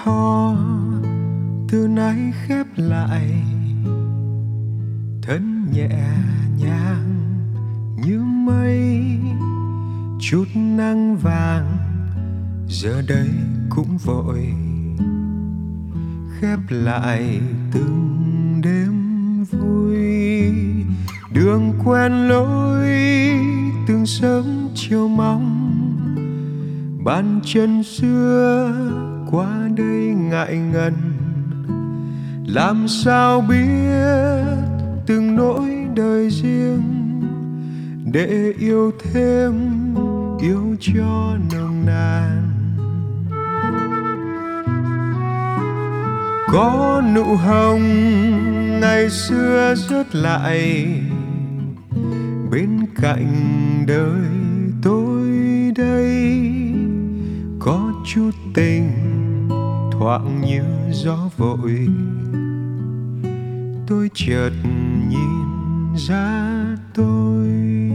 hò từ nay khép lại, thân nhẹ nhàng như mây, chút nắng vàng giờ đây cũng vội khép lại từng đêm vui. Đường quen lối từng sớm chiều mong, bàn chân xưa qua đây ngại ngần, làm sao biết từng nỗi đời riêng để yêu thêm, yêu cho nồng nàn. Có nụ hồng ngày xưa rớt lại bên cạnh đời tôi đây, có chút tình thoảng như gió vội, tôi chợt nhìn ra tôi.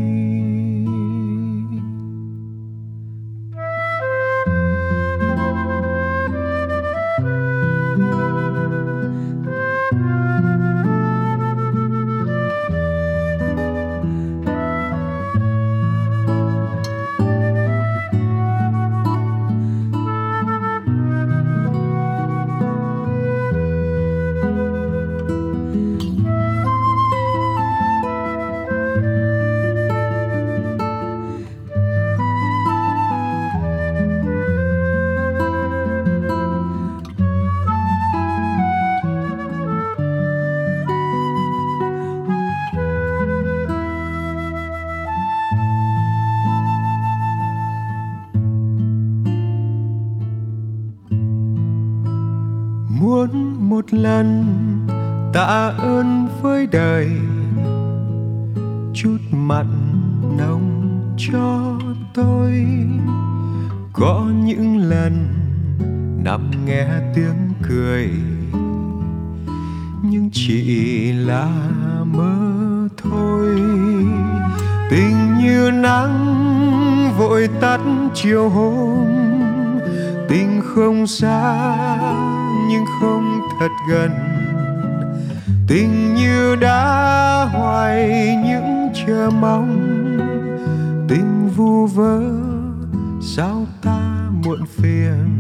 Muốn một lần tạ ơn với đời, chút mặn nồng cho tôi. Có những lần nằm nghe tiếng cười, nhưng chỉ là mơ thôi. Tình như nắng vội tắt chiều hôm, tình không xa nhưng không thật gần. Tình như đã hoài những chờ mong, tình vu vơ sao ta muộn phiền.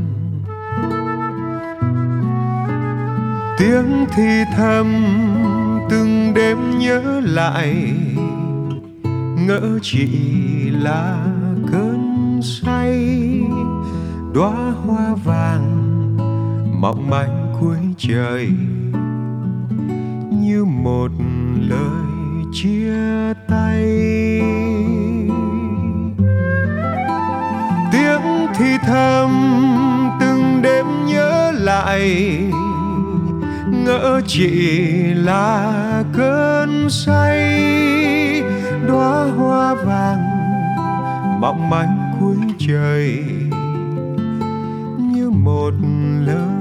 Tiếng thì thầm từng đêm nhớ lại, ngỡ chỉ là cơn say. Đóa hoa vàng mỏng manh cuối trời, như một lời chia tay. Tiếng thì thầm từng đêm nhớ lại, ngỡ chỉ là cơn say. Đóa hoa vàng mỏng manh cuối trời, như một lời